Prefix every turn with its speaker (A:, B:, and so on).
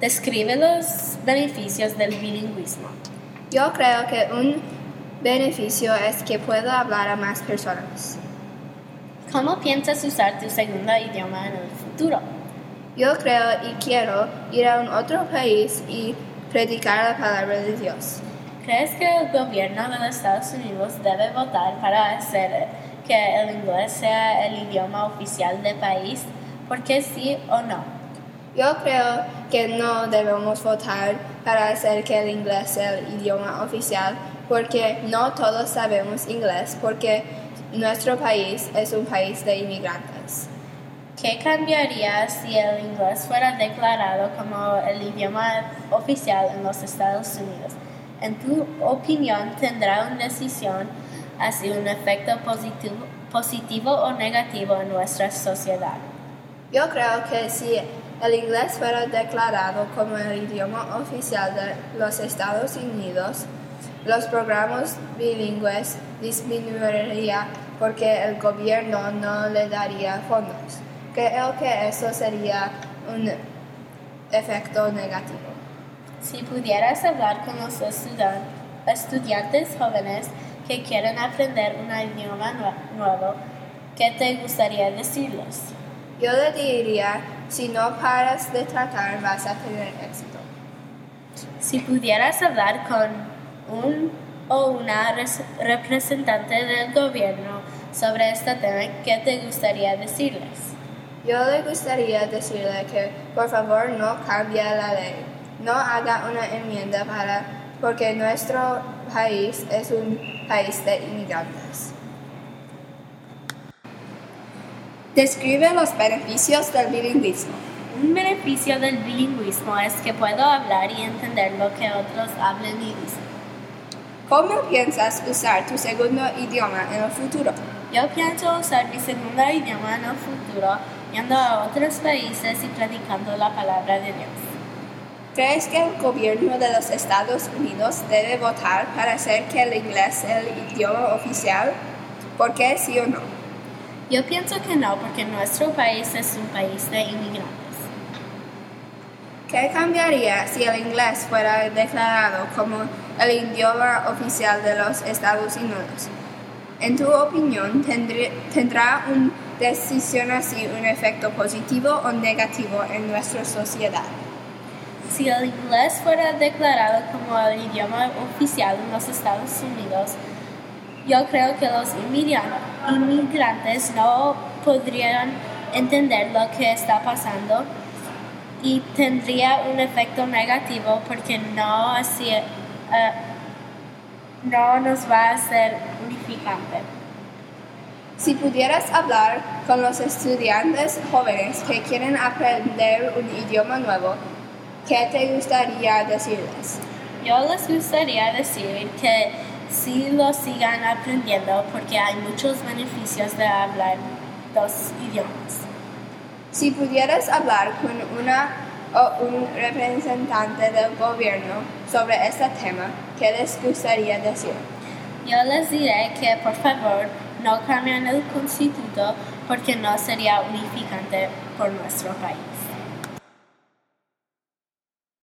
A: Describe los beneficios del bilingüismo.
B: Yo creo que un beneficio es que puedo hablar a más personas.
A: ¿Cómo piensas usar tu segundo idioma en el futuro?
B: Yo creo y quiero ir a un otro país y predicar la palabra de Dios.
A: ¿Crees que el gobierno de los Estados Unidos debe votar para hacer que el inglés sea el idioma oficial del país? ¿Por qué sí o no?
B: Yo creo que no debemos votar para hacer que el inglés sea el idioma oficial porque no todos sabemos inglés porque nuestro país es un país de inmigrantes.
A: ¿Qué cambiaría si el inglés fuera declarado como el idioma oficial en los Estados Unidos? En tu opinión, ¿tendrá una decisión hacia un efecto positivo o negativo en nuestra sociedad?
B: Yo creo que si el inglés fuera declarado como el idioma oficial de los Estados Unidos, los programas bilingües disminuirían porque el gobierno no le daría fondos. Creo que eso sería un efecto negativo.
A: Si pudieras hablar con los estudiantes jóvenes que quieren aprender un idioma nuevo, ¿qué te gustaría decirles?
B: Yo le diría, si no paras de tratar, vas a tener éxito.
A: Si pudieras hablar con un o una representante del gobierno sobre este tema, ¿qué te gustaría decirles?
B: Yo le gustaría decirle que por favor no cambie la ley, no haga una enmienda porque nuestro país es un país de inmigrantes. Describe los beneficios del bilingüismo.
A: Un beneficio del bilingüismo es que puedo hablar y entender lo que otros hablan y dicen.
B: ¿Cómo piensas usar tu segundo idioma en el futuro?
A: Yo pienso usar mi segundo idioma en el futuro yendo a otros países y predicando la palabra de Dios.
B: ¿Crees que el gobierno de los Estados Unidos debe votar para hacer que el inglés sea el idioma oficial? ¿Por qué sí o no?
A: Yo pienso que no, porque nuestro país es un país de inmigrantes.
B: ¿Qué cambiaría si el inglés fuera declarado como el idioma oficial de los Estados Unidos? En tu opinión, ¿tendrá una decisión así un efecto positivo o negativo en nuestra sociedad?
A: Si el inglés fuera declarado como el idioma oficial en los Estados Unidos, yo creo que los inmigrantes no podrían entender lo que está pasando y tendría un efecto negativo porque no nos va a ser unificante.
B: Si pudieras hablar con los estudiantes jóvenes que quieren aprender un idioma nuevo, ¿qué te gustaría decirles?
A: Yo les gustaría decir que sí lo sigan aprendiendo porque hay muchos beneficios de hablar dos idiomas.
B: Si pudieras hablar con una o un representante del gobierno sobre este tema, ¿qué les gustaría decir?
A: Yo les diré que por favor no cambien el constituto porque no sería unificante por nuestro país.